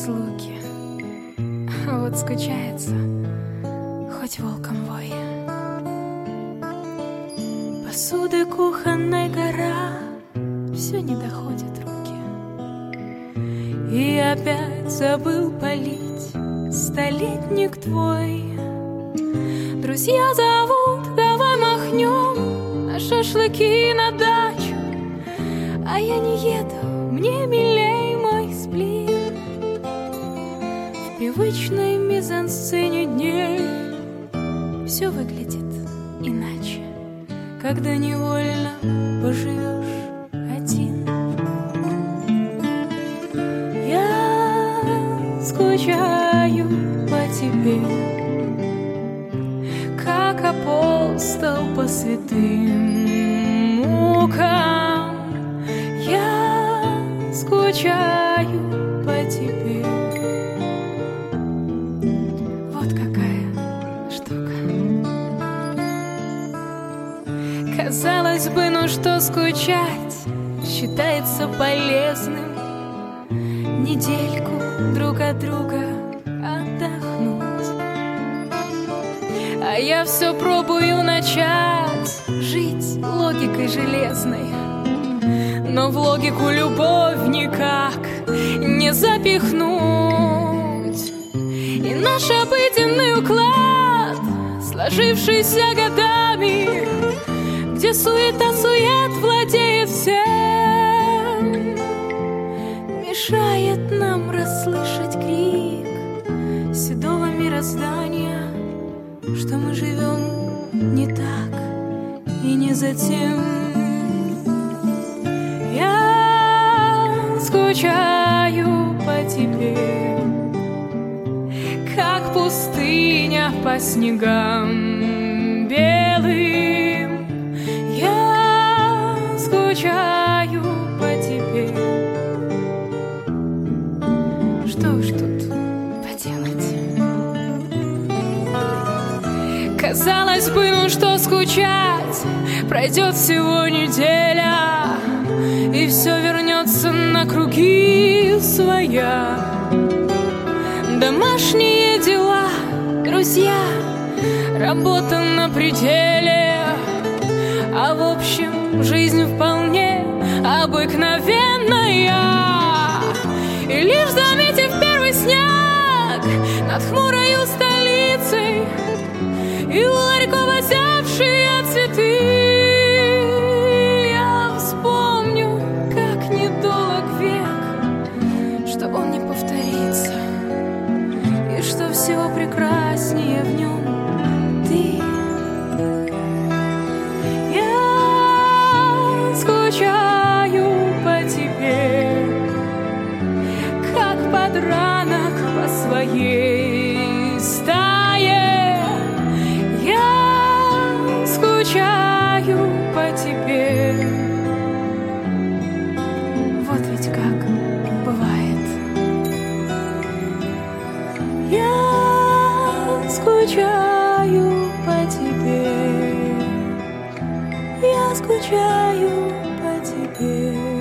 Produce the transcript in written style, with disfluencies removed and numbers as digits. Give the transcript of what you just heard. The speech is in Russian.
разлуки. А вот скучается, хоть волком вой. Посуды кухонной гора, все не доходят руки. И опять забыл полить столетник твой. Друзья зовут, давай махнем на шашлыки, на дачу. А я не еду, мне милей мой сплин. В привычной мизансцене дней все выглядит иначе, когда невольно поживешь один. Я скучаю по тебе, как апостол по святым мукам. Я скучаю по тебе. Вот какая штука. Казалось бы, ну что скучать, считается полезным недельку друг от друга отдохнуть. А я все пробую начать жить логикой железной, но в логику любовь никак не запихнуть. И наш обыденный уклад, сложившийся годами, где суета-сует владеет всем, мешает нам расслышать крик седого мироздания, что мы живем не так и не за тем. Я скучаю по тебе, как пустыня по снегам белым. Я скучаю по тебе. Что уж тут поделать? Казалось бы, ну что скучать, пройдет всего неделя, и все вернется на круги своя. Домашние дела, друзья, работа на пределе, а в общем жизнь вполне обыкновенная. И лишь заметив первый снег над хмурою столицей и у ларькова зявшие цветы, я вспомню, как недолг век, что он не повторится, и что всего прекраснее в нем ты. Я скучаю по тебе, как подранок по своей стае. Я скучаю по тебе. Вот ведь как бывает. Я скучаю по тебе. Я скучаю по тебе.